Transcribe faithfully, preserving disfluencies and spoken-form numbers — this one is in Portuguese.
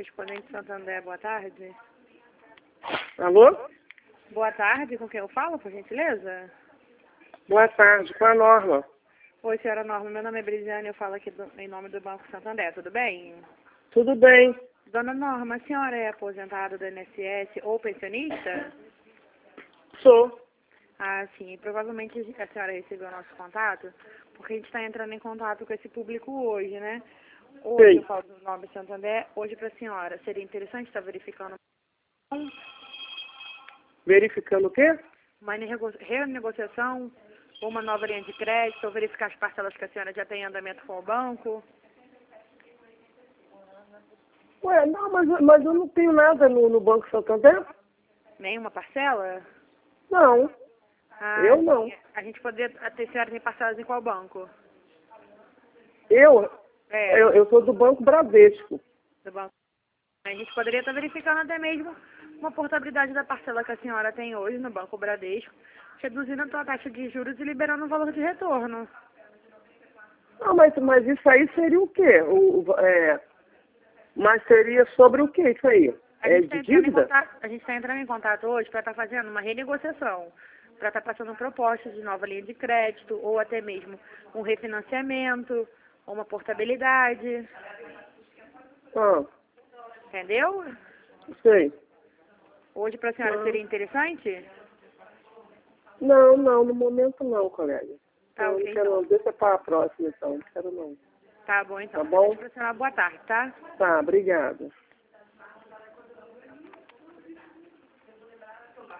Correspondente Santander, boa tarde. Alô? Boa tarde, com quem eu falo, por gentileza? Boa tarde, com a Norma. Oi, senhora Norma, meu nome é Brisiane, eu falo aqui do, em nome do Banco Santander, tudo bem? Tudo bem? Dona Norma, a senhora é aposentada do I N S S ou pensionista? Sou. Ah, sim, provavelmente a senhora recebeu o nosso contato, porque a gente está entrando em contato com esse público hoje, né? Hoje Sei. eu falo do nome Santander, hoje para a senhora, seria interessante estar verificando Verificando o quê? uma renego- renegociação, ou uma nova linha de crédito, ou verificar as parcelas que a senhora já tem em andamento com o banco. Ué, não, mas, mas eu não tenho nada no, no Banco Santander? Nenhuma parcela? Não, Ah, eu não. sim. A gente poderia, a senhora tem parcelas em qual banco? Eu, É, eu, eu sou do Banco Bradesco. do banco. A gente poderia estar verificando até mesmo uma portabilidade da parcela que a senhora tem hoje no Banco Bradesco, reduzindo a sua taxa de juros e liberando o valor de retorno. Ah, mas, mas isso aí seria o quê? O, o- é, mas seria sobre o quê isso aí? A É gente está de entrando em dívida? contato, a gente está entrando em contato hoje para estar fazendo uma renegociação, para estar passando propostas de nova linha de crédito, ou até mesmo um refinanciamento, ou uma portabilidade, Ah, entendeu? sei. Hoje para a senhora Ah, seria interessante? não, não, no momento não, colega. Tá Não, não ok quero então. não. Deixa para a próxima então, não quero não. Tá bom então. Tá bom? Para a senhora, boa tarde, tá? Tá, obrigada.